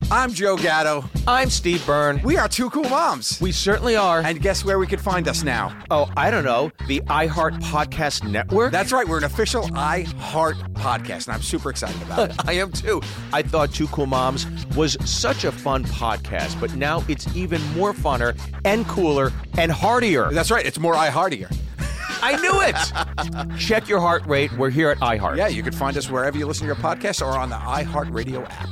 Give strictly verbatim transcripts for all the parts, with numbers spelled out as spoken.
I'm Joe Gatto. I'm Steve Byrne. We are Two Cool Moms. We certainly are. And guess where we could find us now? Oh, I don't know. The iHeart Podcast Network? That's right. We're an official iHeart podcast, and I'm super excited about it. I am too. I thought Two Cool Moms was such a fun podcast, but now it's even more funner and cooler and heartier. That's right. It's more iHeartier. I knew it. Check your heart rate. We're here at iHeart. Yeah, you can find us wherever you listen to your podcasts or on the iHeartRadio app.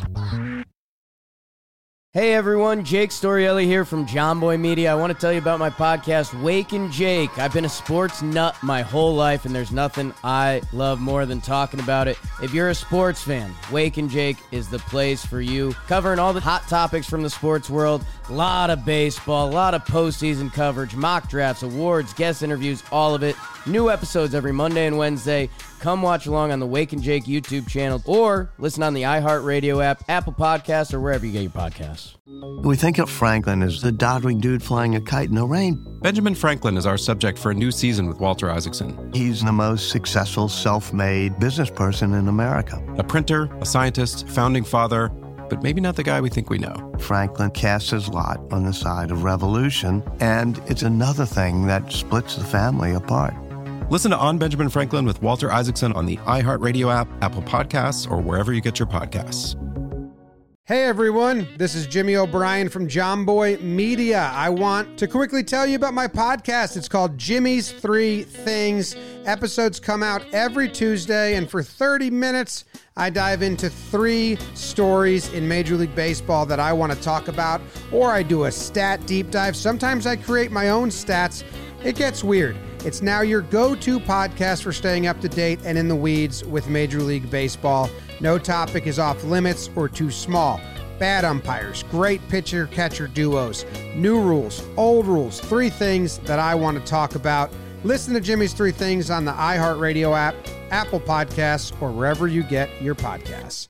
Hey everyone, Jake Storielli here from John Boy Media. I want to tell you about my podcast, Wake and Jake. I've been a sports nut my whole life, and there's nothing I love more than talking about it. If you're a sports fan, Wake and Jake is the place for you. Covering all the hot topics from the sports world, a lot of baseball, a lot of postseason coverage, mock drafts, awards, guest interviews, all of it. New episodes every Monday and Wednesday. Come watch along on the Wake and Jake YouTube channel or listen on the iHeartRadio app, Apple Podcasts, or wherever you get your podcasts. We think of Franklin as the doddering dude flying a kite in the rain. Benjamin Franklin is our subject for a new season with Walter Isaacson. He's the most successful self-made business person in America. A printer, a scientist, founding father, but maybe not the guy we think we know. Franklin casts his lot on the side of revolution, and it's another thing that splits the family apart. Listen to On Benjamin Franklin with Walter Isaacson on the iHeartRadio app, Apple Podcasts, or wherever you get your podcasts. Hey everyone, this is Jimmy O'Brien from John Boy Media. I want to quickly tell you about my podcast. It's called Jimmy's Three Things. Episodes come out every Tuesday, and for thirty minutes, I dive into three stories in Major League Baseball that I want to talk about, or I do a stat deep dive. Sometimes I create my own stats. It gets weird. It's now your go-to podcast for staying up to date and in the weeds with Major League Baseball. No topic is off limits or too small. Bad umpires, great pitcher-catcher duos, new rules, old rules, three things that I want to talk about. Listen to Jimmy's Three Things on the iHeartRadio app, Apple Podcasts, or wherever you get your podcasts.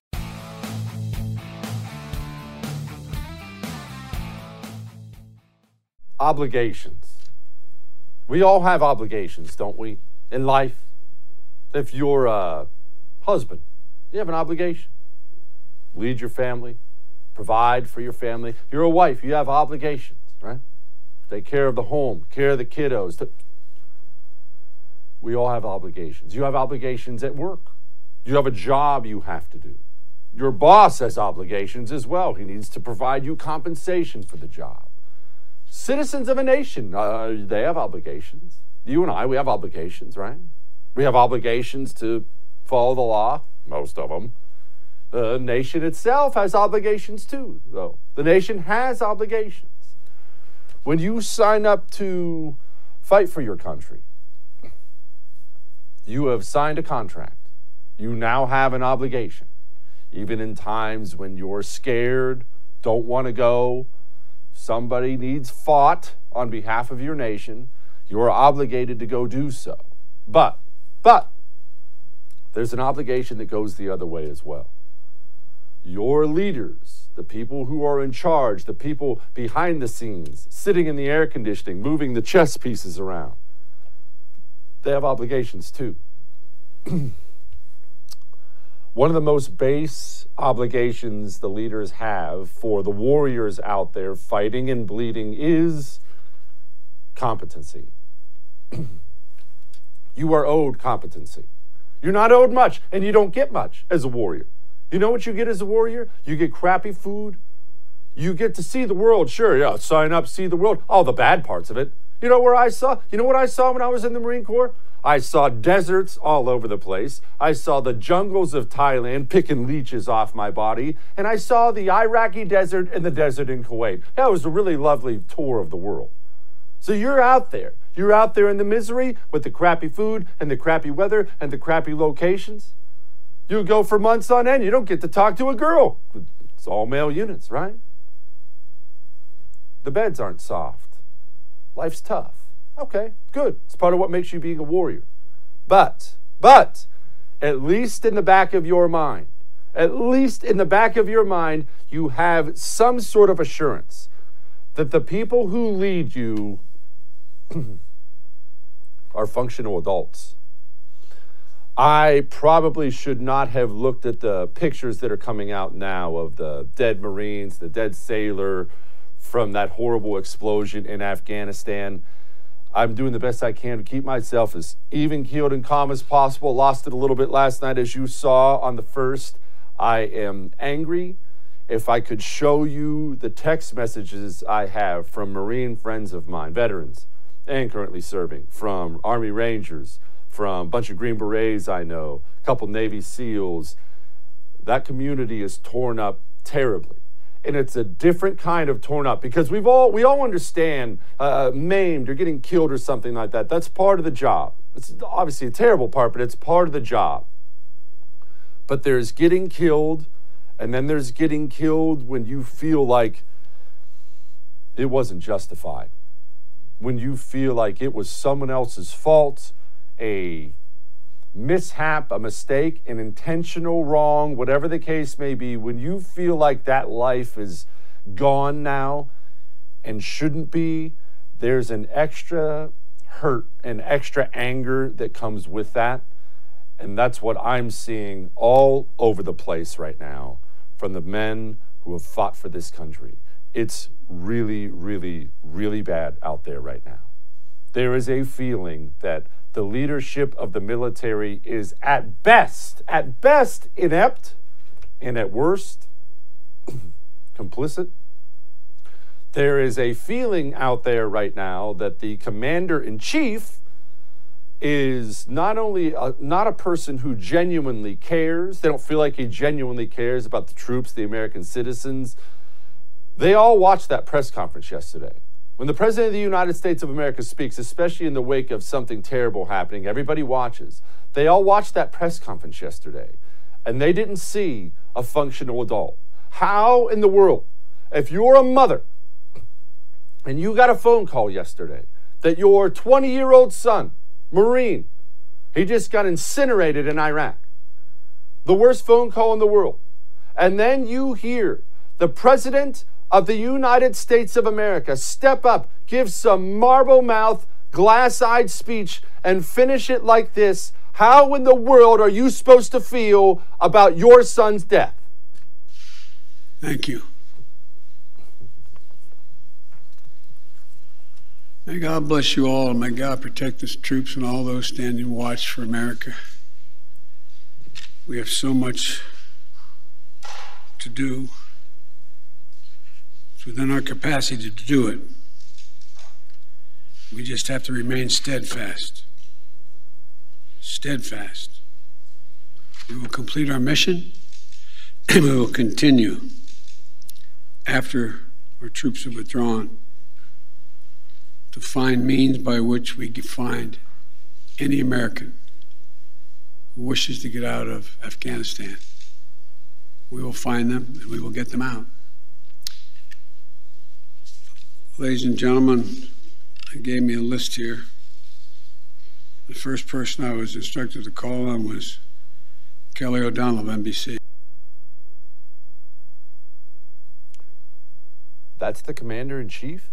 Obligations. We all have obligations, don't we, in life? If you're a husband, you have an obligation. Lead your family, provide for your family. You're a wife, you have obligations, right? Take care of the home, care of the kiddos. We all have obligations. You have obligations at work. You have a job you have to do. Your boss has obligations as well. He needs to provide you compensation for the job. Citizens of a nation, uh, they have obligations. You and I, we have obligations, right? We have obligations to follow the law, most of them. The nation itself has obligations too, though. The nation has obligations. When you sign up to fight for your country, you have signed a contract. You now have an obligation. Even in times when you're scared, don't want to go, somebody needs fought on behalf of your nation, you are obligated to go do so. But, but, there's an obligation that goes the other way as well. Your leaders, the people who are in charge, the people behind the scenes, sitting in the air conditioning, moving the chess pieces around, they have obligations too. One of the most base obligations the leaders have for the warriors out there fighting and bleeding is competency. You are owed competency. You're not owed much, and you don't get much as a warrior. You know what you get as a warrior? You get crappy food. You get to see the world. Sure, yeah, sign up, see the world. All the bad parts of it. You know where I saw? You know what I saw when I was in the Marine Corps? I saw deserts all over the place. I saw the jungles of Thailand picking leeches off my body. And I saw the Iraqi desert and the desert in Kuwait. That was a really lovely tour of the world. So you're out there. You're out there in the misery with the crappy food and the crappy weather and the crappy locations. You go for months on end. You don't get to talk to a girl. It's all male units, right? The beds aren't soft. Life's tough. Okay, good. It's part of what makes you being a warrior. But, but, at least in the back of your mind, at least in the back of your mind, you have some sort of assurance that the people who lead you are functional adults. I probably should not have looked at the pictures that are coming out now of the dead Marines, the dead sailor from that horrible explosion in Afghanistan. I'm doing the best I can to keep myself as even keeled and calm as possible. Lost it a little bit last night, as you saw on the first. I am angry. If I could show you the text messages I have from Marine friends of mine, veterans, and currently serving, from Army Rangers, from a bunch of Green Berets I know, a couple Navy SEALs, that community is torn up terribly. And it's a different kind of torn up, because we've all we all understand uh, maimed or getting killed or something like that. That's part of the job. It's obviously a terrible part, but it's part of the job. But there's getting killed, and then there's getting killed when you feel like it wasn't justified. When you feel like it was someone else's fault, a mishap, a mistake, an intentional wrong, whatever the case may be, when you feel like that life is gone now and shouldn't be, there's an extra hurt and extra anger that comes with that. And that's what I'm seeing all over the place right now from the men who have fought for this country. It's really, really, really bad out there right now. There is a feeling that the leadership of the military is at best, at best inept, and at worst, complicit. There is a feeling out there right now that the commander-in-chief is not only a, not a person who genuinely cares. They don't feel like he genuinely cares about the troops, the American citizens. They all watched that press conference yesterday. When the President of the United States of America speaks, especially in the wake of something terrible happening, everybody watches. They all watched that press conference yesterday, and they didn't see a functional adult. How in the world, if you're a mother and you got a phone call yesterday that your twenty-year-old son, Marine, he just got incinerated in Iraq, the worst phone call in the world, and then you hear the President of the United States of America step up, give some marble-mouthed, glass-eyed speech, and finish it like this, how in the world are you supposed to feel about your son's death? Thank you. May God bless you all, and may God protect the troops and all those standing watch for America. We have so much to do. It's within our capacity to do it. We just have to remain steadfast. Steadfast. We will complete our mission, and we will continue after our troops have withdrawn to find means by which we can find any American who wishes to get out of Afghanistan. We will find them and we will get them out. Ladies and gentlemen, they gave me a list here. The first person I was instructed to call on was Kelly O'Donnell of N B C. That's the commander-in-chief?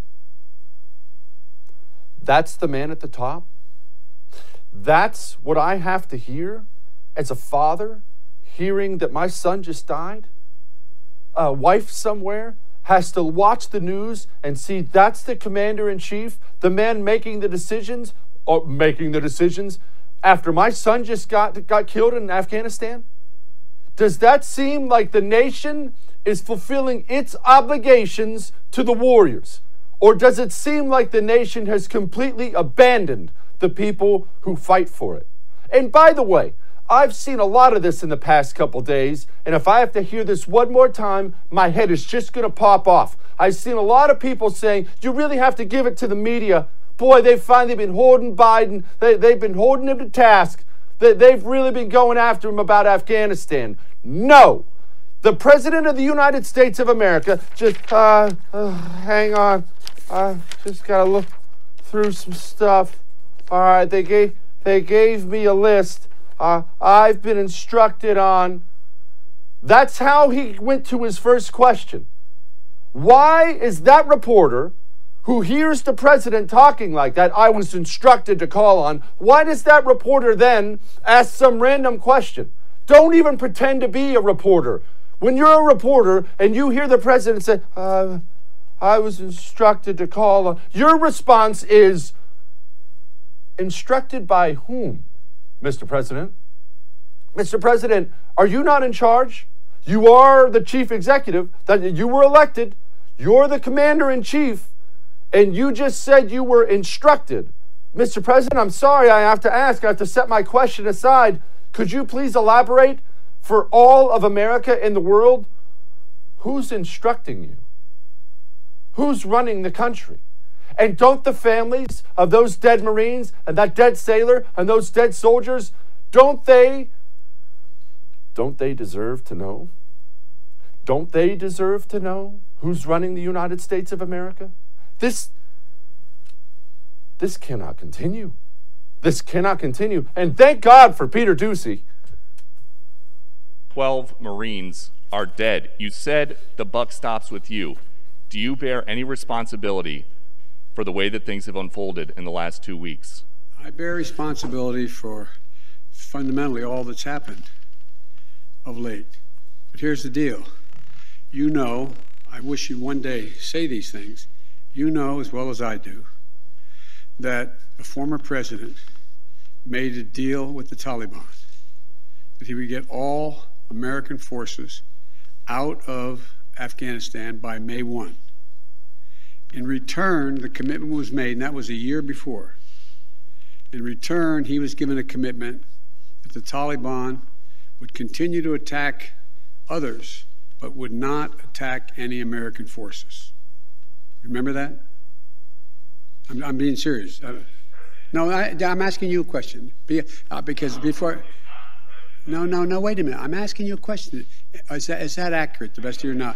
That's the man at the top? That's what I have to hear as a father, hearing that my son just died? A wife somewhere has to watch the news and see that's the commander-in-chief, the man making the decisions, or making the decisions after my son just got, got killed in Afghanistan? Does that seem like the nation is fulfilling its obligations to the warriors? Or does it seem like the nation has completely abandoned the people who fight for it? And by the way, I've seen a lot of this in the past couple days, and if I have to hear this one more time, my head is just going to pop off. I've seen a lot of people saying, you really have to give it to the media. Boy, they've finally been holding Biden. They, they've been holding him to task. They, they've really been going after him about Afghanistan. No. The President of the United States of America just, uh, uh hang on. I just got to look through some stuff. All right, they gave, they gave me a list. Uh, I've been instructed on. That's how he went to his first question. Why is that reporter who hears the president talking like that, I was instructed to call on, why does that reporter then ask some random question? Don't even pretend to be a reporter. When you're a reporter and you hear the president say, uh, I was instructed to call on, your response is, instructed by whom, Mister President? Mister President, are you not in charge? You are the chief executive, that you were elected, you're the commander-in-chief, and you just said you were instructed. Mister President, I'm sorry, I have to ask, I have to set my question aside. Could you please elaborate for all of America and the world? Who's instructing you? Who's running the country? And don't the families of those dead Marines and that dead sailor and those dead soldiers, don't they, don't they deserve to know? Don't they deserve to know who's running the United States of America? This, this cannot continue. This cannot continue. And thank God for Peter Doocy. Twelve Marines are dead. You said the buck stops with you. Do you bear any responsibility for the way that things have unfolded in the last two weeks? I bear responsibility for fundamentally all that's happened of late. But here's the deal. You know, I wish you'd one day say these things. You know as well as I do that a former president made a deal with the Taliban that he would get all American forces out of Afghanistan by May first. In return, the commitment was made, and that was a year before. In return, he was given a commitment that the Taliban would continue to attack others, but would not attack any American forces. Remember that? I'm, I'm being serious. Uh, no, I, I'm asking you a question. Be, uh, because before... No, no, no, wait a minute. I'm asking you a question. Is that, is that accurate, the best of your knowledge?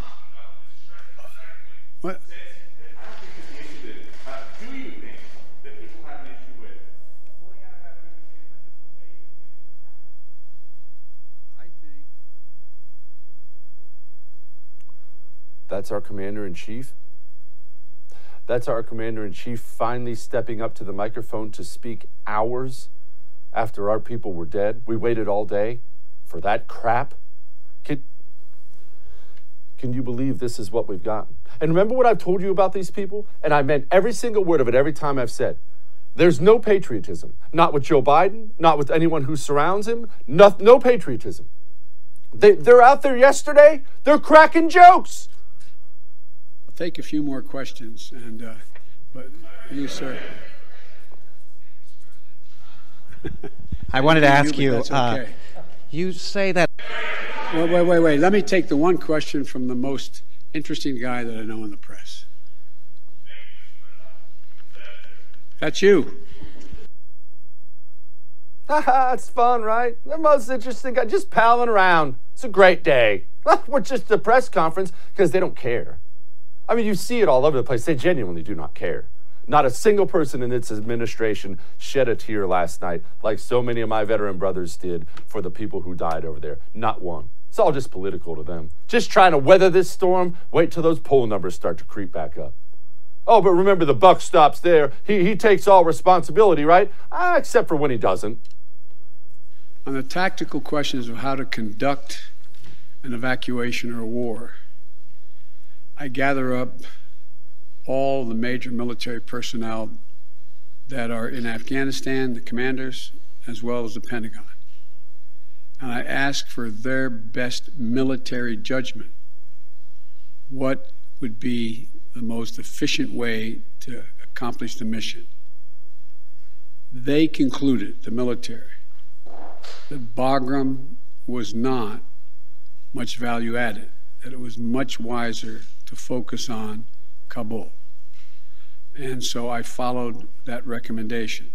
What? That's our commander-in-chief? That's our commander-in-chief finally stepping up to the microphone to speak hours after our people were dead? We waited all day for that crap? Can, can you believe this is what we've gotten? And remember what I've told you about these people? And I meant every single word of it every time I've said. There's no patriotism. Not with Joe Biden, not with anyone who surrounds him. No, no patriotism. They, they're out there yesterday. They're cracking jokes. I'll take a few more questions, and uh, but you, sir. I wanted to ask you, you, okay. uh, you say that... Wait, wait, wait, wait. Let me take the one question from the most interesting guy that I know in the press. That's you. Haha, it's fun, right? The most interesting guy, just palling around. It's a great day. We're just a press conference because they don't care. I mean, you see it all over the place. They genuinely do not care. Not a single person in its administration shed a tear last night like so many of my veteran brothers did for the people who died over there. Not one. It's all just political to them. Just trying to weather this storm. Wait till those poll numbers start to creep back up. Oh, but remember, the buck stops there. He, he takes all responsibility, right? Ah, except for when he doesn't. On the tactical questions of how to conduct an evacuation or a war, I gather up all the major military personnel that are in Afghanistan, the commanders, as well as the Pentagon. And I ask for their best military judgment. What would be the most efficient way to accomplish the mission? They concluded, the military, that Bagram was not much value added, that it was much wiser to focus on Kabul. And so I followed that recommendation.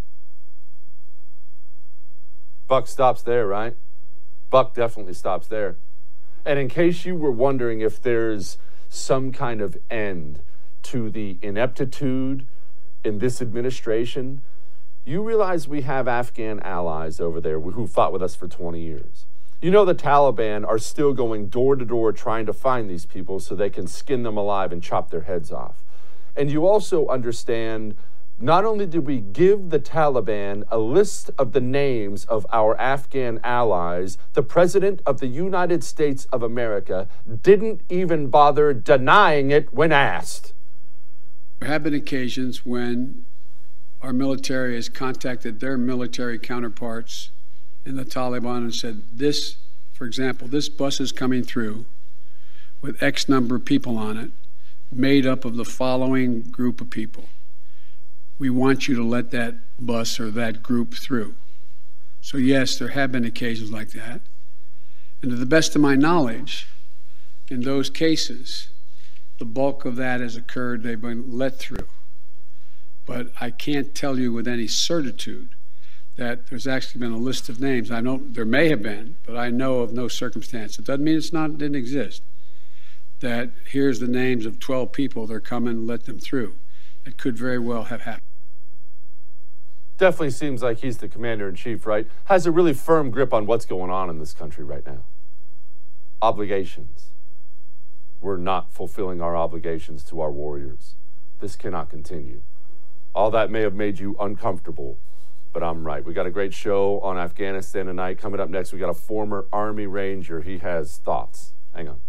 Buck stops there, right? Buck definitely stops there. And in case you were wondering if there's some kind of end to the ineptitude in this administration, you realize we have Afghan allies over there who fought with us for twenty years. You know the Taliban are still going door to door trying to find these people so they can skin them alive and chop their heads off. And you also understand, not only did we give the Taliban a list of the names of our Afghan allies, the President of the United States of America didn't even bother denying it when asked. There have been occasions when our military has contacted their military counterparts in the Taliban and said, this, for example, this bus is coming through with X number of people on it, made up of the following group of people. We want you to let that bus or that group through. So yes, there have been occasions like that. And to the best of my knowledge, in those cases, the bulk of that has occurred, they've been let through. But I can't tell you with any certitude that there's actually been a list of names. I know there may have been, but I know of no circumstance. It doesn't mean it's not, it didn't exist. That here's the names of twelve people, they're coming, let them through. It could very well have happened. Definitely seems like he's the commander-in-chief, right? Has a really firm grip on what's going on in this country right now. Obligations. We're not fulfilling our obligations to our warriors. This cannot continue. All that may have made you uncomfortable, but I'm right. We got a great show on Afghanistan tonight. Coming up next, we got a former Army Ranger. He has thoughts. Hang on.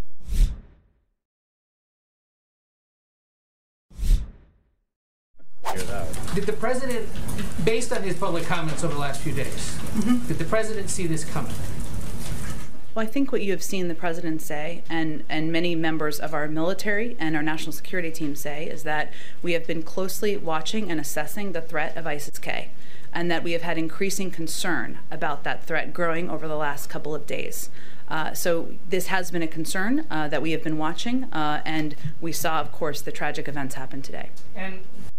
Did the president, based on his public comments over the last few days, mm-hmm. did the president see this coming? Well, I think what you have seen the president say, and, and many members of our military and our national security team say, is that we have been closely watching and assessing the threat of ISIS-K, and that we have had increasing concern about that threat growing over the last couple of days. Uh, so this has been a concern uh, that we have been watching, uh, and we saw, of course, the tragic events happen today. And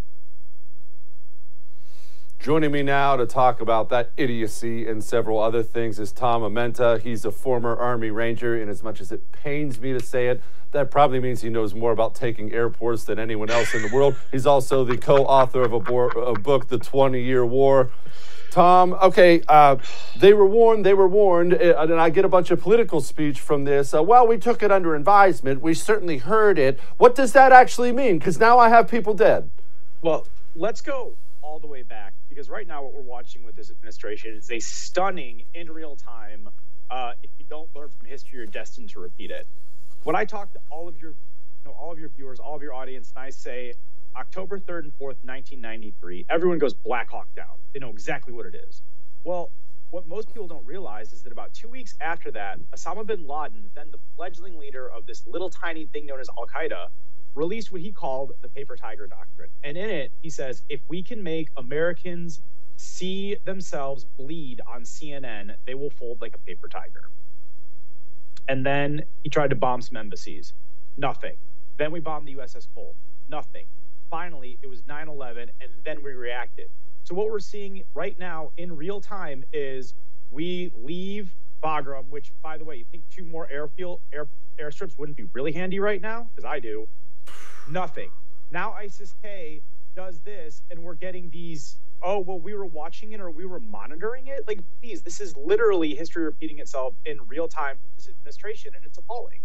joining me now to talk about that idiocy and several other things is Tom Amenta. He's a former Army Ranger, and as much as it pains me to say it, that probably means he knows more about taking airports than anyone else in the world. He's also the co-author of a, bo- a book, The twenty-year War. Tom, okay, uh, they were warned, they were warned, and I get a bunch of political speech from this. Uh, well, we took it under advisement. We certainly heard it. What does that actually mean? Because now I have people dead. Well, let's go all the way back, because right now what we're watching with this administration is a stunning, in real time, uh, if you don't learn from history, you're destined to repeat it. When I talk to all of your, you know, all of your viewers, all of your audience, and I say October third and fourth, nineteen ninety-three, everyone goes Black Hawk Down. They know exactly what it is. Well, what most people don't realize is that about two weeks after that, Osama bin Laden, then the fledgling leader of this little tiny thing known as Al-Qaeda, released what he called the Paper Tiger Doctrine. And in it, he says, if we can make Americans see themselves bleed on C N N, they will fold like a paper tiger. And then he tried to bomb some embassies. Nothing. Then we bombed the U S S Cole. Nothing. Finally, it was nine eleven, and then we reacted. So what we're seeing right now in real time is we leave Bagram, which, by the way, you think two more airfield air, airstrips wouldn't be really handy right now? Because I do. Nothing. Now ISIS-K does this, and we're getting these, oh, well, we were watching it or we were monitoring it. Like, please, this is literally history repeating itself in real time for this administration, and it's appalling.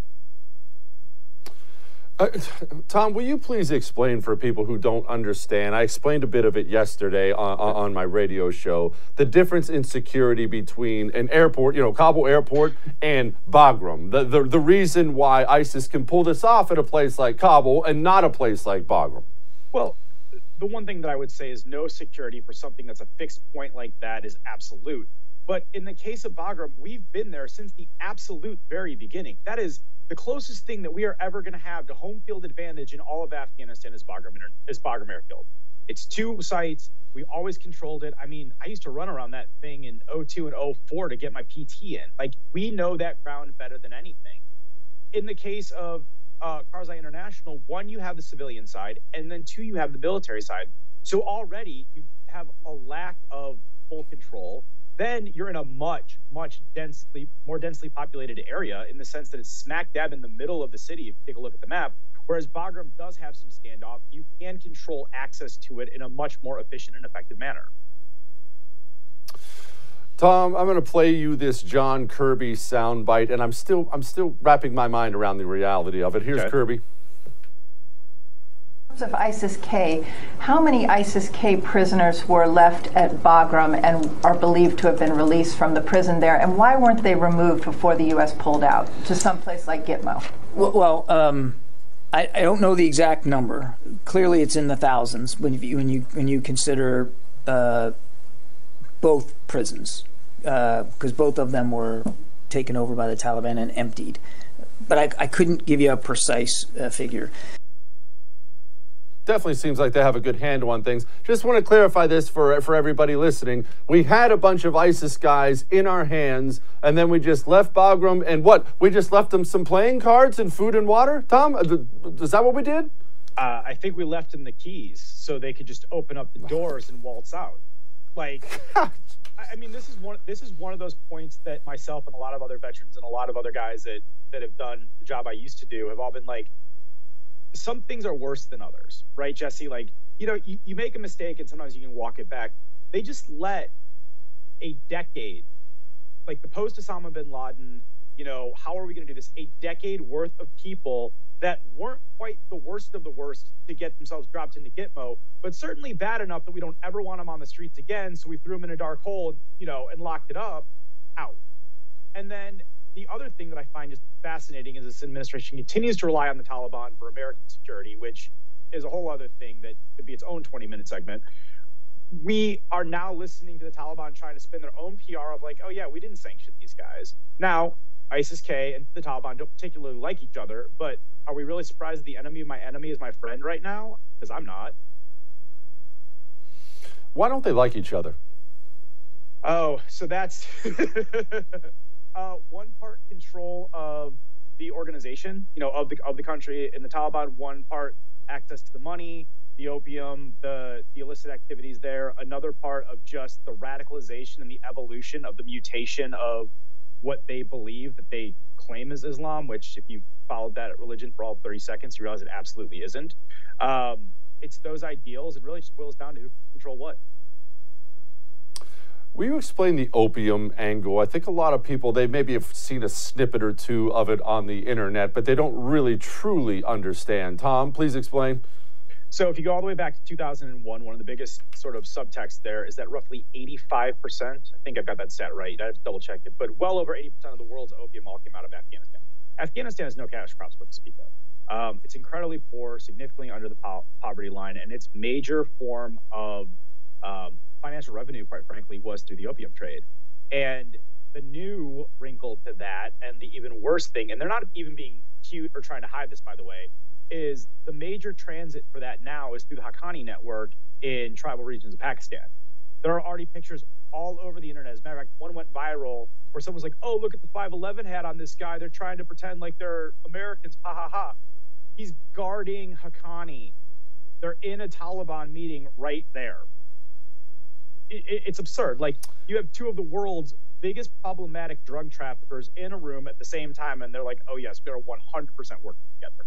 Uh, Tom, will you please explain for people who don't understand? I explained a bit of it yesterday on, on my radio show, the difference in security between an airport, you know, Kabul airport and Bagram. The, the, the reason why ISIS can pull this off at a place like Kabul and not a place like Bagram. Well, the one thing that I would say is no security for something that's a fixed point like that is absolute. But in the case of Bagram, we've been there since the absolute very beginning. That is the closest thing that we are ever going to have to home field advantage in all of Afghanistan is Bagram, is Bagram Airfield. It's two sites. We always controlled it. I mean, I used to run around that thing in oh two and oh four to get my P T in. Like, we know that ground better than anything. In the case of uh, Karzai International, one, you have the civilian side, and then two, you have the military side. So already you have a lack of full control. Then you're in a much, much densely, more densely populated area in the sense that it's smack dab in the middle of the city, if you take a look at the map, whereas Bagram does have some standoff. You can control access to it in a much more efficient and effective manner. Tom, I'm going to play you this John Kirby soundbite, and I'm still, I'm still wrapping my mind around the reality of it. Here's okay. Kirby. of ISIS-K, how many ISIS-K prisoners were left at Bagram and are believed to have been released from the prison there, and why weren't they removed before the U S pulled out to someplace like Gitmo? Well, well um, I, I don't know the exact number. Clearly, it's in the thousands when you when you when you consider uh, both prisons, because uh, both of them were taken over by the Taliban and emptied. But I, I couldn't give you a precise uh, figure. Definitely seems like they have a good handle on things. Just want to clarify this for for everybody listening. We had a bunch of ISIS guys in our hands, and then we just left Bagram, and what? We just left them some playing cards and food and water? Tom, is that what we did? Uh, I think we left them the keys so they could just open up the doors and waltz out. Like, I mean, this is one. This is one of those points that myself and a lot of other veterans and a lot of other guys that that have done the job I used to do have all been like, some things are worse than others, right, Jesse? Like, you know, you, you make a mistake and sometimes you can walk it back. They just let a decade, like the post Osama bin Laden, you know, how are we going to do this? A decade worth of people that weren't quite the worst of the worst to get themselves dropped into Gitmo, but certainly bad enough that we don't ever want them on the streets again. So we threw them in a dark hole, you know, and locked it up, out. And then the other thing that I find just fascinating is this administration continues to rely on the Taliban for American security, which is a whole other thing that could be its own twenty minute segment. We are now listening to the Taliban trying to spin their own P R of like, oh yeah, we didn't sanction these guys. Now, ISIS-K and the Taliban don't particularly like each other, but are we really surprised that the enemy of my enemy is my friend right now? Because I'm not. Why don't they like each other? Oh, so that's uh, one part control of the organization, you know, of the of the country in the Taliban. One part access to the money, the opium, the the illicit activities there. Another part of just the radicalization and the evolution of the mutation of what they believe that they claim is Islam, which if you followed that religion for all thirty seconds, you realize it absolutely isn't. Um, it's those ideals. It really just boils down to who can control what. Will you explain the opium angle? I think a lot of people, they maybe have seen a snippet or two of it on the internet, but they don't really truly understand. Tom, please explain. So if you go all the way back to two thousand one, one of the biggest sort of subtext there is that roughly eighty-five percent, I think I've got that stat right, I have to double check it, but well over eighty percent of the world's opium all came out of Afghanistan. Afghanistan has no cash crops to speak of. Um, it's incredibly poor, significantly under the po- poverty line, and its major form of um, financial revenue, quite frankly, was through the opium trade. And the new wrinkle to that, and the even worse thing, and they're not even being cute or trying to hide this, by the way, is the major transit for that now is through the Haqqani network in tribal regions of Pakistan. There are already pictures all over the internet. As a matter of fact, one went viral where someone's like, oh, look at the five eleven hat on this guy. They're trying to pretend like they're Americans. Ha ha ha. He's guarding Haqqani. They're in a Taliban meeting right there. It, it, it's absurd. Like, you have two of the world's biggest problematic drug traffickers in a room at the same time, and they're like, oh, yes, we are one hundred percent working together.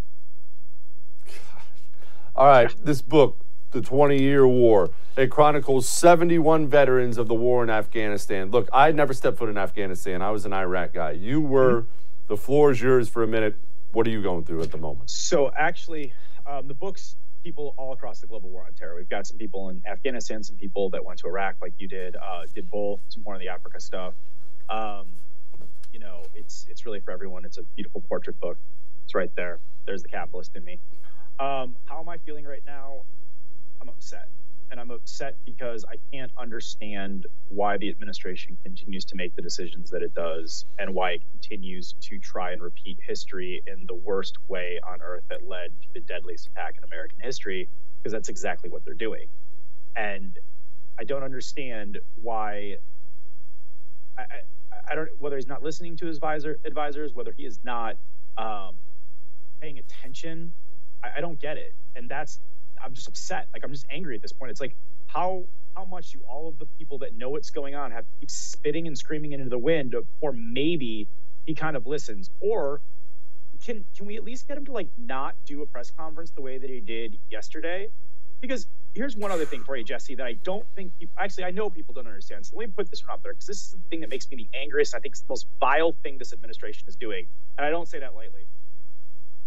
All right, this book, The twenty-Year War, it chronicles seventy-one veterans of the war in Afghanistan. Look, I never stepped foot in Afghanistan. I was an Iraq guy. You were. Mm-hmm. The floor is yours for a minute. What are you going through at the moment? So actually, um, the book's people all across the global war on terror. We've got some people in Afghanistan, some people that went to Iraq like you did, uh, did both, some more of the Africa stuff. Um, you know, it's it's really for everyone. It's a beautiful portrait book. It's right there. There's the capitalist in me. Um, how am I feeling right now? I'm upset. And I'm upset because I can't understand why the administration continues to make the decisions that it does and why it continues to try and repeat history in the worst way on earth that led to the deadliest attack in American history, because that's exactly what they're doing. And I don't understand why, I, I, I don't, whether he's not listening to his advisor, advisors, whether he is not um, paying attention. I, I don't get it. And that's, I'm just upset. Like, I'm just angry at this point. It's like, how how much do all of the people that know what's going on have to keep spitting and screaming into the wind, or maybe he kind of listens? Or can can we at least get him to, like, not do a press conference the way that he did yesterday? Because here's one other thing for you, Jesse, that I don't think people, actually, I know people don't understand. So let me put this one out there, because this is the thing that makes me the angriest. I think it's the most vile thing this administration is doing. And I don't say that lightly.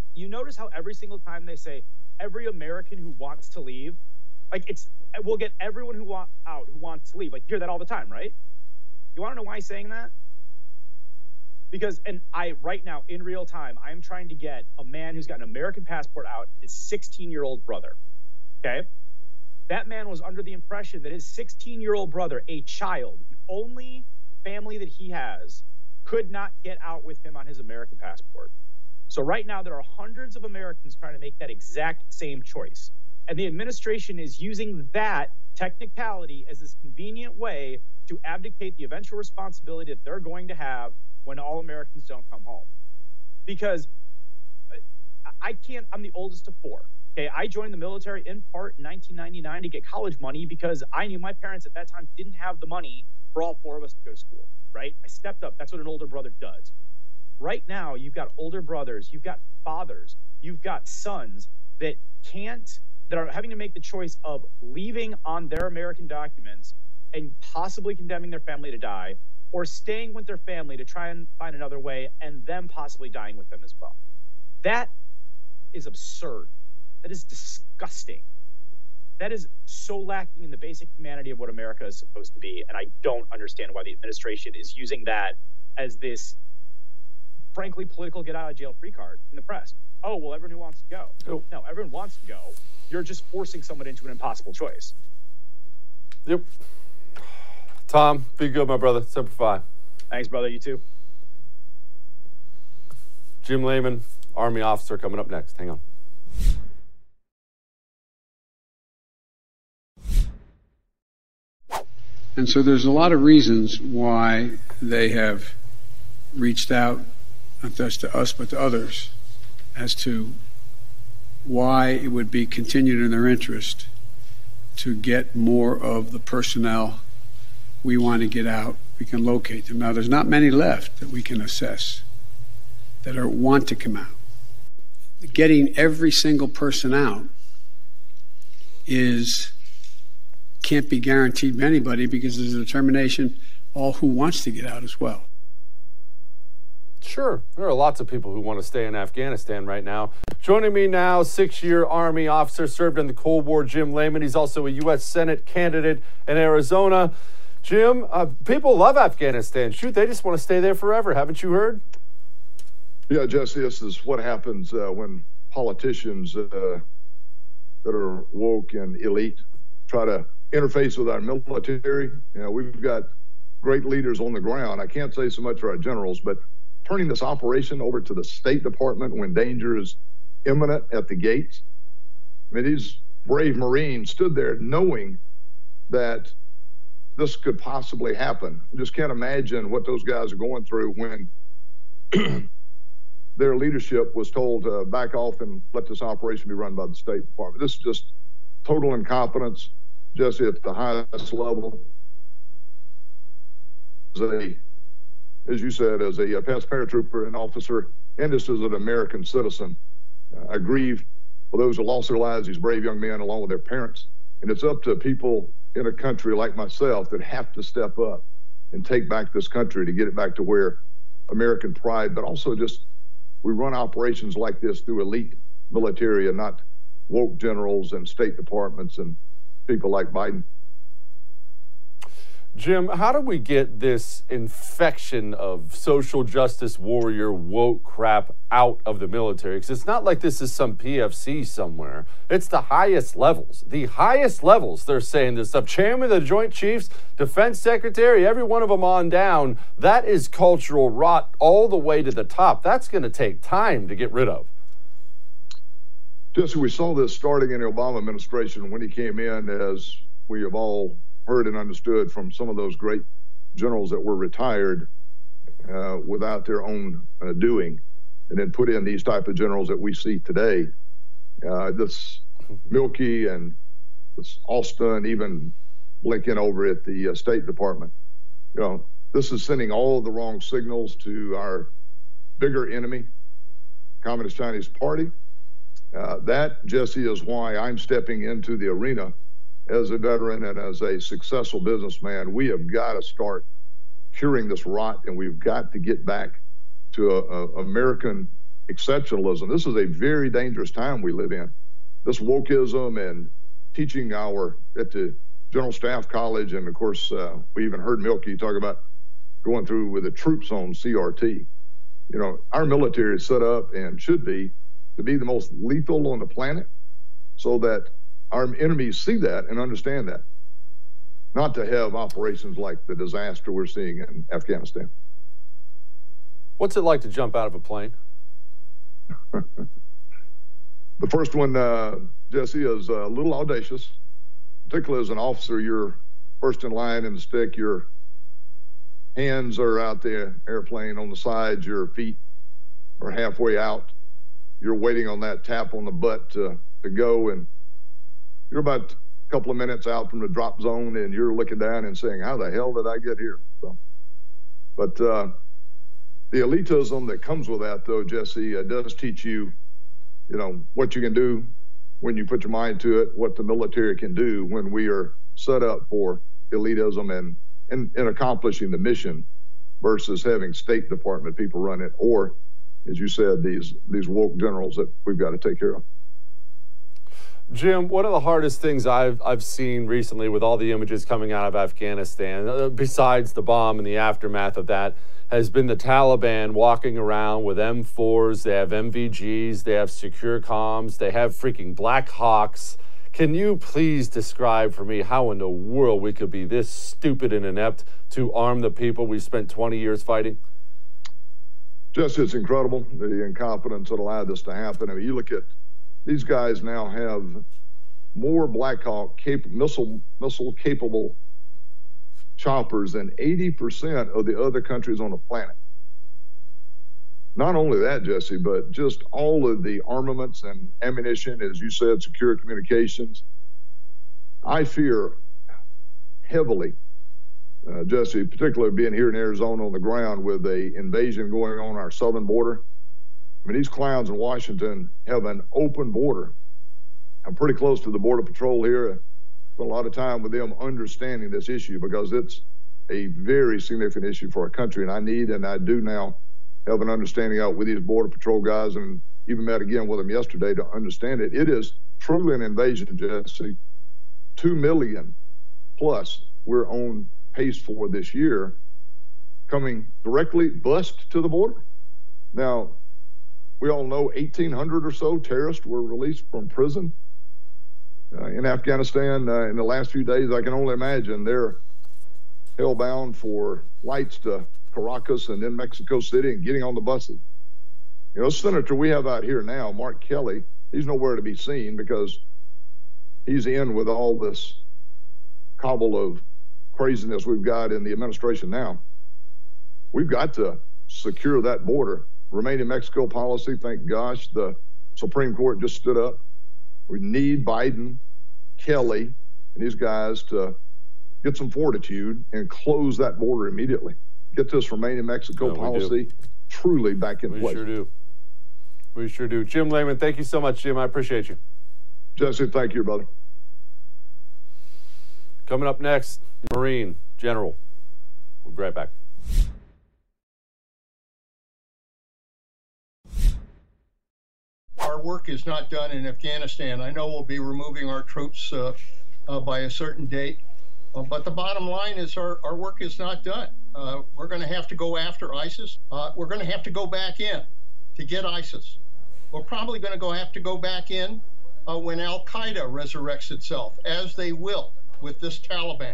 you notice how every single time they say every American who wants to leave, like it's, we'll get everyone who want out who wants to leave. Like you hear that all the time, right? You want to know why he's saying that? Because, and I, right now, in real time, I'm trying to get a man who's got an American passport out, his sixteen-year-old brother, okay? That man was under the impression that his sixteen-year-old brother, a child, the only family that he has, could not get out with him on his American passport. So right now, there are hundreds of Americans trying to make that exact same choice. And the administration is using that technicality as this convenient way to abdicate the eventual responsibility that they're going to have when all Americans don't come home. Because I can't, I'm the oldest of four. Okay, I joined the military in part in nineteen ninety-nine to get college money because I knew my parents at that time didn't have the money for all four of us to go to school, right? I stepped up. That's what an older brother does. Right now, you've got older brothers, you've got fathers, you've got sons that can't, that are having to make the choice of leaving on their American documents and possibly condemning their family to die, or staying with their family to try and find another way and them possibly dying with them as well. That is absurd. That is disgusting. That is so lacking in the basic humanity of what America is supposed to be, and I don't understand why the administration is using that as this, frankly, political get-out-of-jail-free card in the press. Oh, well, everyone who wants to go. Oh. No, everyone wants to go. You're just forcing someone into an impossible choice. Yep. Tom, be good, my brother. Semper Fi. Thanks, brother. You too. Jim Lehman, Army officer, coming up next. Hang on. And so there's a lot of reasons why they have reached out, not just to us, but to others, as to why it would be continued in their interest to get more of the personnel we want to get out. We can locate them. Now, there's not many left that we can assess that are, want to come out. Getting every single person out is can't be guaranteed by anybody because there's a determination all who wants to get out as well. Sure, there are lots of people who want to stay in Afghanistan right now. Joining me now, six-year Army officer, served in the Cold War, Jim Lehman. He's also a U S Senate candidate in Arizona. Jim, uh, people love Afghanistan. Shoot, they just want to stay there forever. Haven't you heard? Yeah, Jesse, this is what happens uh, when politicians uh, that are woke and elite try to interface with our military. You know, we've got great leaders on the ground. I can't say so much for our generals, but turning this operation over to the State Department when danger is imminent at the gates. I mean, these brave Marines stood there knowing that this could possibly happen. I just can't imagine what those guys are going through when their leadership was told to back off and let this operation be run by the State Department. This is just total incompetence, Jesse, at the highest level. As, a, as you said, as a, a past paratrooper and officer, and just as an American citizen, uh, I grieve for those who lost their lives, these brave young men, along with their parents. And it's up to people in a country like myself that have to step up and take back this country to get it back to where American pride, but also just we run operations like this through elite military and not woke generals and State Departments and people like Biden. Jim, how do we get this infection of social justice warrior woke crap out of the military? Because it's not like this is some P F C somewhere. It's the highest levels. The highest levels, they're saying this stuff. Chairman of the Joint Chiefs, Defense Secretary, every one of them on down. That is cultural rot all the way to the top. That's going to take time to get rid of. Jesse, we saw this starting in the Obama administration when he came in, as we have all heard and understood from some of those great generals that were retired uh, without their own uh, doing, and then put in these type of generals that we see today. Uh, this Milkey and this Austin, even Blinken over at the uh, State Department. You know, this is sending all of the wrong signals to our bigger enemy, Communist Chinese Party. Uh, that, Jesse, is why I'm stepping into the arena as a veteran and as a successful businessman. We have got to start curing this rot, and we've got to get back to a, a American exceptionalism. This is a very dangerous time we live in. This wokeism and teaching our, at the General Staff College, and of course, uh, we even heard Milky talk about going through with the troops on C R T. You know, our military is set up and should be to be the most lethal on the planet so that our enemies see that and understand that, not to have operations like the disaster we're seeing in Afghanistan. What's it like to jump out of a plane? The first one, uh, Jesse, is a little audacious. Particularly as an officer, you're first in line in the stick. Your hands are out the airplane on the sides. Your feet are halfway out. You're waiting on that tap on the butt to, to go. And you're about a couple of minutes out from the drop zone, and you're looking down and saying, how the hell did I get here? So, but uh, the elitism that comes with that, though, Jesse, uh, does teach you, you know, what you can do when you put your mind to it, what the military can do when we are set up for elitism and, and, and accomplishing the mission versus having State Department people run it, or, as you said, these, these woke generals that we've got to take care of. Jim, one of the hardest things I've, I've seen recently with all the images coming out of Afghanistan, uh, besides the bomb and the aftermath of that, has been the Taliban walking around with M fours, they have M V Gs, they have secure comms, they have freaking Black Hawks. Can you please describe for me how in the world we could be this stupid and inept to arm the people we spent twenty years fighting? Just, it's incredible, the incompetence that allowed this to happen. I mean, you look at, these guys now have more Black Hawk cap- missile, missile capable choppers than eighty percent of the other countries on the planet. Not only that, Jesse, but just all of the armaments and ammunition, as you said, secure communications. I fear heavily, uh, Jesse, particularly being here in Arizona on the ground with a invasion going on our southern border. I mean, these clowns in Washington have an open border. I'm pretty close to the Border Patrol here. A lot of time with them understanding this issue because it's a very significant issue for our country. And I need, and I do now have an understanding out with these Border Patrol guys, and even met again with them yesterday to understand it. It is truly an invasion, Jesse. Two million plus we're on pace for this year coming directly bust to the border. Now, we all know eighteen hundred or so terrorists were released from prison Uh, in Afghanistan uh, in the last few days. I can only imagine they're hellbound for flights to Caracas and then Mexico City and getting on the buses. You know, the senator we have out here now, Mark Kelly, he's nowhere to be seen because he's in with all this cobble of craziness we've got in the administration now. We've got to secure that border. Remain in Mexico policy, thank gosh, the Supreme Court just stood up. We need Biden, Kelly, and these guys to get some fortitude and close that border immediately. Get this Remain in Mexico no, policy truly back in we place. We sure do. We sure do. Jim Lehman, thank you so much, Jim. I appreciate you. Jesse, thank you, brother. Coming up next, Marine General. We'll be right back. Our work is not done in Afghanistan. I know we'll be removing our troops uh, uh, by a certain date, uh, but the bottom line is our, our work is not done. Uh, we're going to have to go after ISIS. Uh, we're going to have to go back in to get ISIS. We're probably going to go have to go back in uh, when Al-Qaeda resurrects itself, as they will with this Taliban.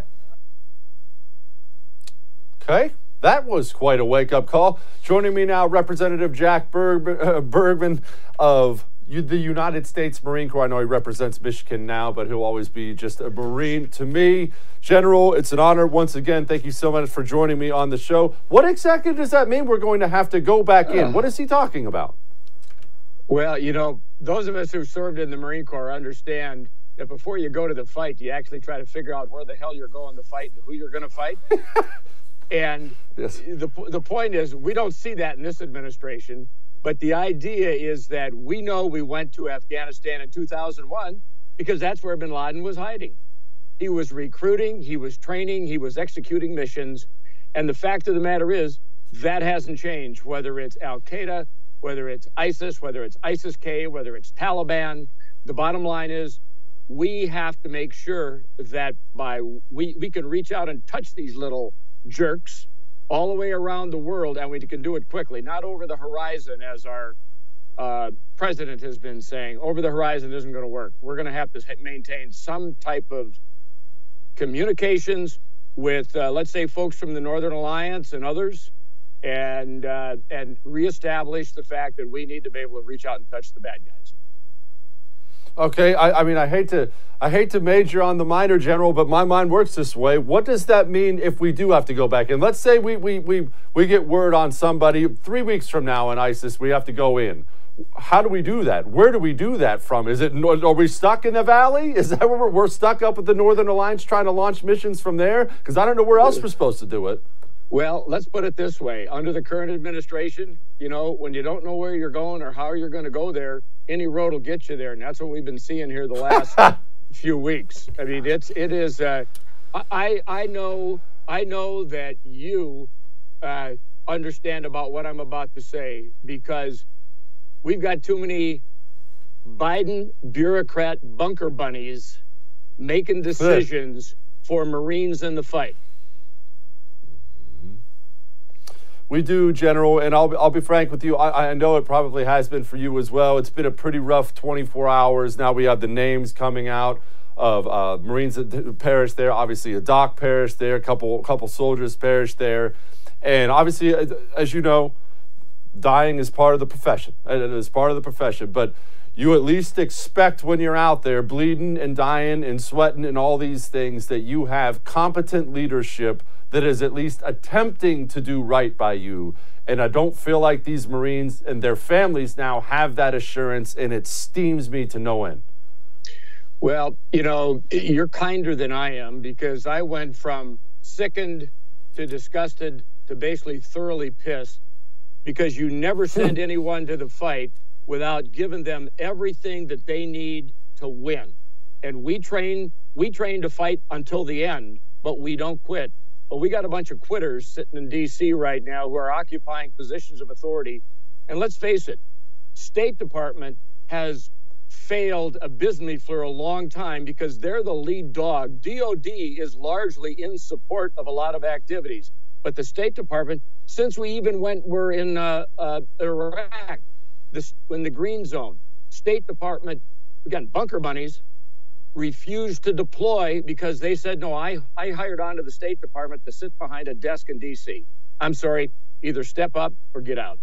Okay. That was quite a wake-up call. Joining me now, Representative Jack Berg, uh, Bergman of U- the United States Marine Corps. I know he represents Michigan now, but he'll always be just a Marine to me. General, it's an honor once again. Thank you so much for joining me on the show. What exactly does that mean we're going to have to go back in? What is he talking about? Well, you know, those of us who served in the Marine Corps understand that before you go to the fight, you actually try to figure out where the hell you're going to fight and who you're going to fight. And yes. the the point is, we don't see that in this administration, but the idea is that we know we went to Afghanistan in two thousand one because that's where bin Laden was hiding. He was recruiting, he was training, he was executing missions, and the fact of the matter is, that hasn't changed, whether it's Al-Qaeda, whether it's ISIS, whether it's ISIS-K, whether it's Taliban. The bottom line is we have to make sure that by we, we can reach out and touch these little jerks all the way around the world, and we can do it quickly, not over the horizon, as our uh, president has been saying. Over the horizon isn't going to work. We're going to have to maintain some type of communications with, uh, let's say, folks from the Northern Alliance and others, and uh, and reestablish the fact that we need to be able to reach out and touch the bad guys. Okay, I, I mean, I hate to I hate to major on the minor, General, but my mind works this way. What does that mean if we do have to go back in? Let's say we we we we get word on somebody three weeks from now in ISIS, we have to go in. How do we do that? Where do we do that from? Is it are we stuck in the valley? Is that where we're, we're stuck up with the Northern Alliance trying to launch missions from there? Because I don't know where else we're supposed to do it. Well, let's put it this way. Under the current administration, you know, when you don't know where you're going or how you're going to go there, any road will get you there. And that's what we've been seeing here the last few weeks. I mean, it's, it is, uh, I, I know, I know that you uh, understand about what I'm about to say, because we've got too many Biden bureaucrat bunker bunnies making decisions for Marines in the fight. We do, General, and I'll, I'll be frank with you. I, I know it probably has been for you as well. It's been a pretty rough twenty-four hours. Now we have the names coming out of uh, Marines that perished there. Obviously, a doc perished there. A couple, couple soldiers perished there. And obviously, as you know, dying is part of the profession. It is part of the profession. But you at least expect when you're out there bleeding and dying and sweating and all these things that you have competent leadership that is at least attempting to do right by you. And I don't feel like these Marines and their families now have that assurance, and it steams me to no end. Well, you know, you're kinder than I am, because I went from sickened to disgusted to basically thoroughly pissed, because you never send anyone to the fight without giving them everything that they need to win. And we train, we train to fight until the end, but we don't quit. But we got a bunch of quitters sitting in D C right now who are occupying positions of authority. And let's face it, State Department has failed abysmally for a long time because they're the lead dog. D O D is largely in support of a lot of activities. But the State Department, since we even went, we're in uh, uh, Iraq, this, in the green zone, State Department, again, bunker bunnies, refused to deploy because they said, no, I, I hired onto the State Department to sit behind a desk in D C. I'm sorry, either step up or get out.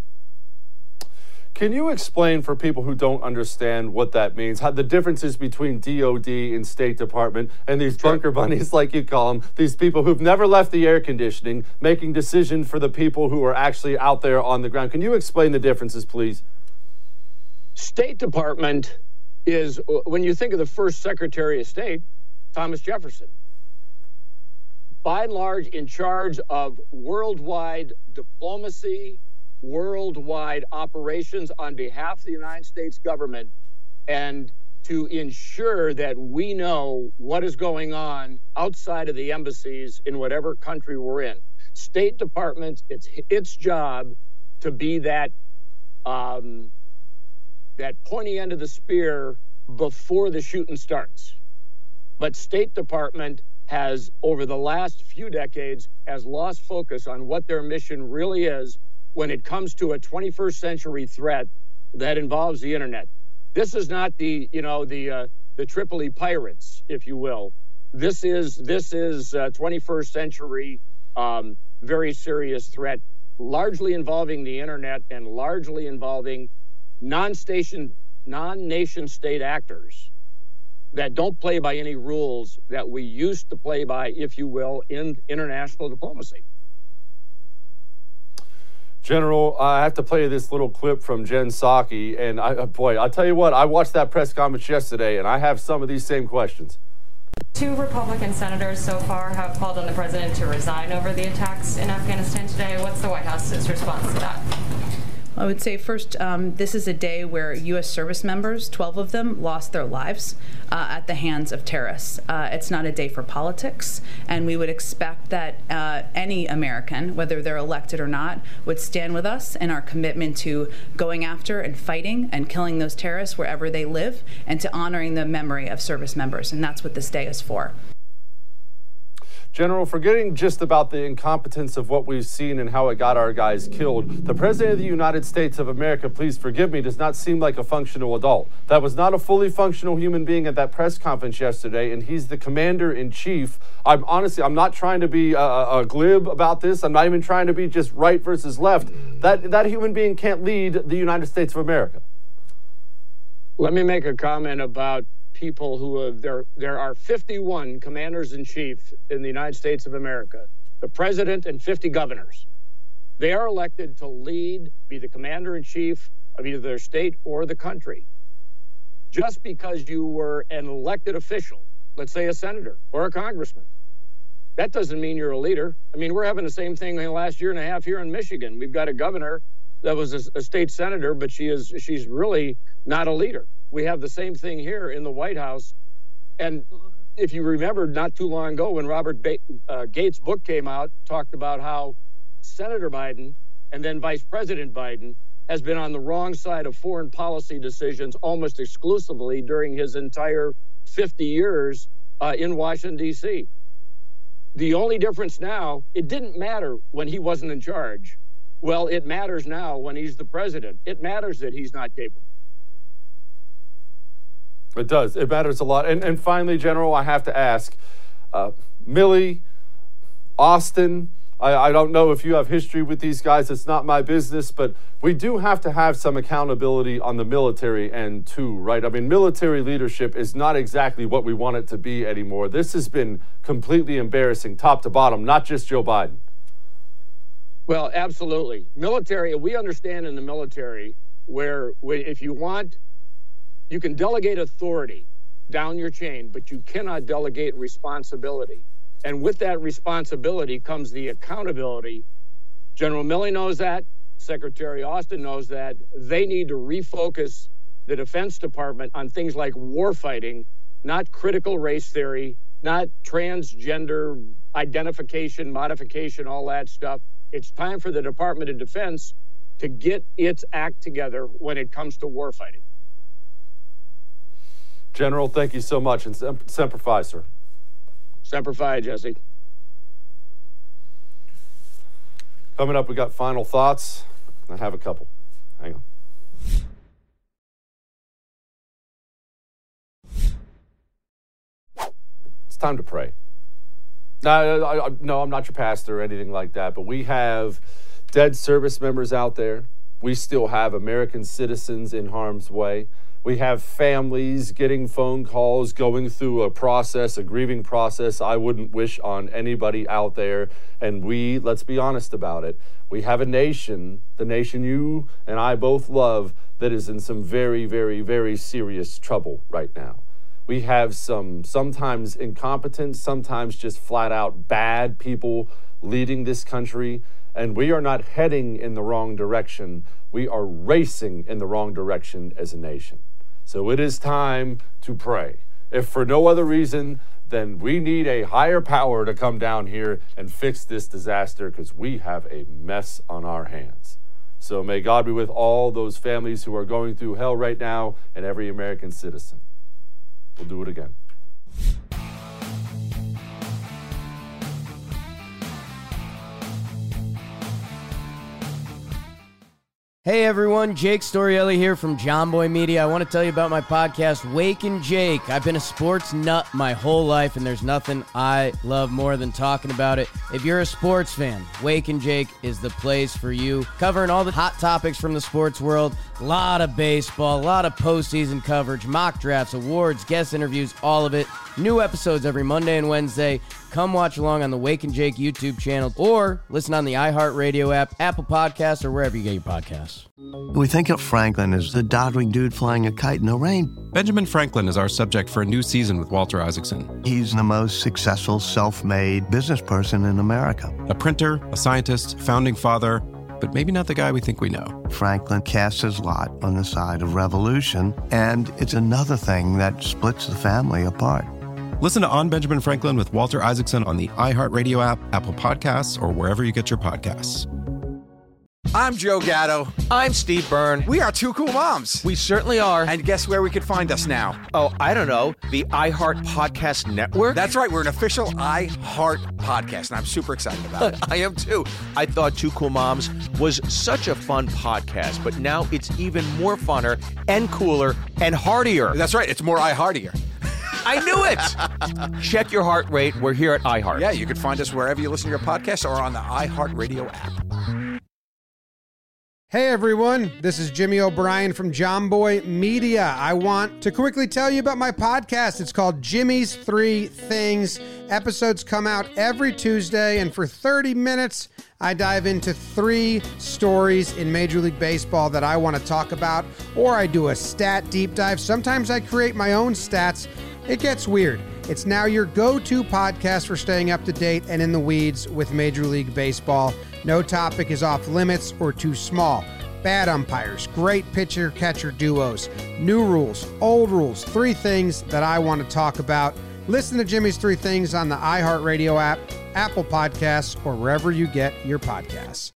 Can you explain for people who don't understand what that means, how the differences between D O D and State Department and these sure. bunker bunnies, like you call them, these people who've never left the air conditioning, making decisions for the people who are actually out there on the ground? Can you explain the differences, please? State Department is, when you think of the first Secretary of State, Thomas Jefferson, by and large in charge of worldwide diplomacy, worldwide operations on behalf of the United States government, and to ensure that we know what is going on outside of the embassies in whatever country we're in. State Department, it's its job to be that um, that pointy end of the spear before the shooting starts. But State Department has, over the last few decades, has lost focus on what their mission really is when it comes to a twenty-first century threat that involves the internet. This is not the, you know, the uh, the Tripoli pirates, if you will. This is this is a twenty-first century, um, very serious threat, largely involving the internet and largely involving non-station, non-nation state actors that don't play by any rules that we used to play by, if you will, in international diplomacy. General, I have to play this little clip from Jen Psaki, and I, boy, I'll tell you what, I watched that press conference yesterday, and I have some of these same questions. Two Republican senators so far have called on the president to resign over the attacks in Afghanistan today. What's the White House's response to that? I would say first, um, this is a day where U S service members, twelve of them, lost their lives uh, at the hands of terrorists. Uh, it's not a day for politics, and we would expect that uh, any American, whether they're elected or not, would stand with us in our commitment to going after and fighting and killing those terrorists wherever they live, and to honoring the memory of service members, and that's what this day is for. General, forgetting just about the incompetence of what we've seen and how it got our guys killed, the President of the United States of America, please forgive me, does not seem like a functional adult. That was not a fully functional human being at that press conference yesterday, and he's the commander-in-chief. I'm honestly, I'm not trying to be a, a glib about this. I'm not even trying to be just right versus left. That, that human being can't lead the United States of America. Let me make a comment about people who have, there there are fifty-one commanders-in-chief in the United States of America, the president and fifty governors. They are elected to lead, be the commander-in-chief of either their state or the country. Just because you were an elected official, let's say a senator or a congressman, that doesn't mean you're a leader. I mean, we're having the same thing in the last year and a half here in Michigan. We've got a governor that was a, a state senator, but she is she's really not a leader. We have the same thing here in the White House. And if you remember, not too long ago when Robert ba- uh, Gates' book came out, talked about how Senator Biden and then Vice President Biden has been on the wrong side of foreign policy decisions almost exclusively during his entire fifty years uh, in Washington, D C. The only difference now, it didn't matter when he wasn't in charge. Well, it matters now when he's the president. It matters that he's not capable. It does. It matters a lot. And and finally, General, I have to ask, uh, Milley, Austin, I, I don't know if you have history with these guys. It's not my business, but we do have to have some accountability on the military end too, right? I mean, military leadership is not exactly what we want it to be anymore. This has been completely embarrassing, top to bottom, not just Joe Biden. Well, absolutely. Military, we understand in the military where if you want, you can delegate authority down your chain, but you cannot delegate responsibility. And with that responsibility comes the accountability. General Milley knows that. Secretary Austin knows that. They need to refocus the Defense Department on things like warfighting, not critical race theory, not transgender identification, modification, all that stuff. It's time for the Department of Defense to get its act together when it comes to warfighting. General, thank you so much, and Semper Fi, sir. Semper Fi, Jesse. Coming up, we got final thoughts. I have a couple. Hang on. It's time to pray. No, I, I, no, I'm not your pastor or anything like that, but we have dead service members out there. We still have American citizens in harm's way. We have families getting phone calls, going through a process, a grieving process I wouldn't wish on anybody out there. And we, let's be honest about it, we have a nation, the nation you and I both love, that is in some very, very, very serious trouble right now. We have some sometimes incompetent, sometimes just flat out bad people leading this country. And we are not heading in the wrong direction. We are racing in the wrong direction as a nation. So it is time to pray. If for no other reason, then we need a higher power to come down here and fix this disaster, because we have a mess on our hands. So may God be with all those families who are going through hell right now, and every American citizen. We'll do it again. Hey everyone, Jake Storielli here from John Boy Media. I want to tell you about my podcast, Wake and Jake. I've been a sports nut my whole life, and there's nothing I love more than talking about it. If you're a sports fan, Wake and Jake is the place for you. Covering all the hot topics from the sports world, a lot of baseball, a lot of postseason coverage, mock drafts, awards, guest interviews, all of it. New episodes every Monday and Wednesday. Come watch along on the Wake and Jake YouTube channel, or listen on the iHeartRadio app, Apple Podcasts, or wherever you get your podcasts. We think of Franklin as the doddering dude flying a kite in the rain. Benjamin Franklin is our subject for a new season with Walter Isaacson. He's the most successful self-made business person in America. A printer, a scientist, founding father, but maybe not the guy we think we know. Franklin cast his lot on the side of revolution, and it's another thing that splits the family apart. Listen to On Benjamin Franklin with Walter Isaacson on the iHeartRadio app, Apple Podcasts, or wherever you get your podcasts. I'm Joe Gatto. I'm Steve Byrne. We are two cool moms. We certainly are. And guess where we could find us now? Oh, I don't know. The iHeart Podcast Network? That's right. We're an official iHeart podcast, and I'm super excited about it. I am too. I thought Two Cool Moms was such a fun podcast, but now it's even more funner and cooler and heartier. That's right. It's more iHeartier. I knew it. Check your heart rate. We're here at iHeart. Yeah, you can find us wherever you listen to your podcasts or on the iHeartRadio app. Hey everyone, this is Jimmy O'Brien from John Boy Media. I want to quickly tell you about my podcast. It's called Jimmy's Three Things. Episodes come out every Tuesday, and for thirty minutes, I dive into three stories in Major League Baseball that I want to talk about, or I do a stat deep dive. Sometimes I create my own stats. It gets weird. It's now your go-to podcast for staying up to date and in the weeds with Major League Baseball. No topic is off limits or too small. Bad umpires, great pitcher-catcher duos, new rules, old rules, three things that I want to talk about. Listen to Jimmy's Three Things on the iHeartRadio app, Apple Podcasts, or wherever you get your podcasts.